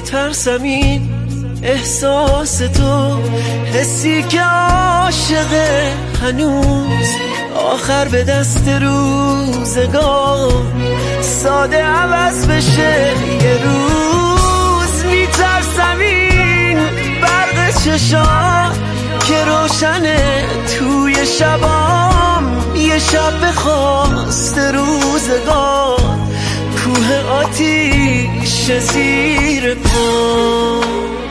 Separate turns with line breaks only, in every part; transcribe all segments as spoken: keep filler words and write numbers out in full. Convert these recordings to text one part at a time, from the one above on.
میترسم این احساس تو، حسی که عاشقه هنوز آخر به دست روزگار ساده عوض بشه یه روز. میترسم این برق چشات که روشنه توی شبام، یه شب به خواست روزگار کوه آتیش زیر پا.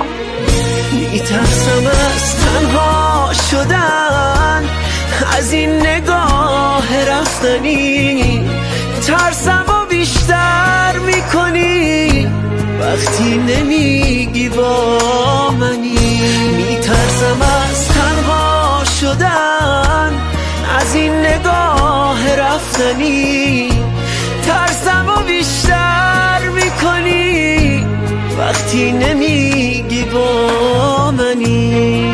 میترسم از تنها شدن، از این نگاه رفتنی ترسم و بیشتر میکنی وقتی نمیگی با منی. میترسم از تنها شدن، از این نگاه رفتنی ترسم و بیشتر میکنی وقتی نمیگی با منی.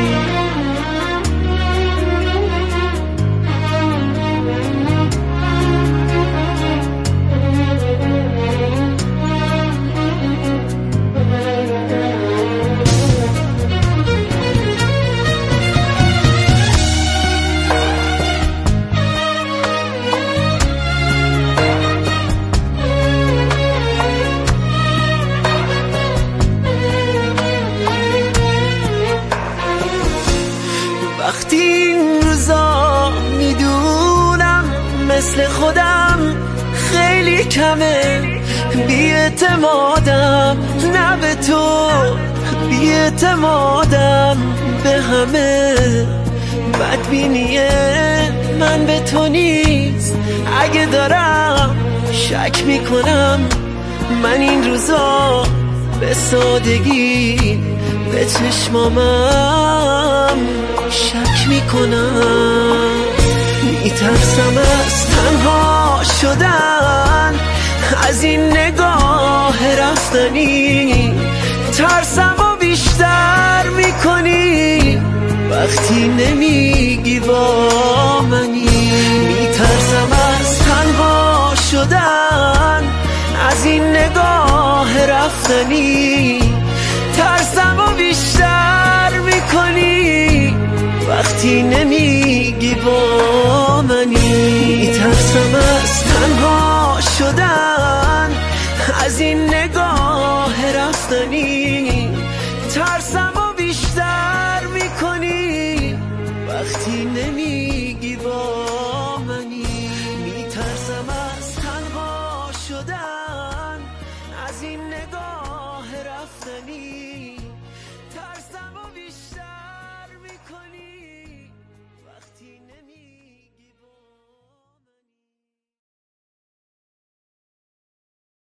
وقتی این روزا میدونم مثل خودم خیلی کمه، بی‌اعتمادم نه به تو، بی‌اعتمادم به همه. بدبینی من به تو نیست، اگه دارم شک میکنم من این روزا به سادگی به چشمامم شک میکنم. میترسم از تنها شدن، از این نگاه رفتنی ترسم و بیشتر میکنی وقتی نمیگی با منی. میترسم از تنها شدن، از این نگاه رفتنی ترسم و بیشتر میکنی وقتی نمیگی با منی. میترسم از تنها شدن، از این نگاه رفتنی ترسم و بیشتر میکنی وقتی نمیگی با منی. میترسم از تنها شدن، از این نگاه رفتنی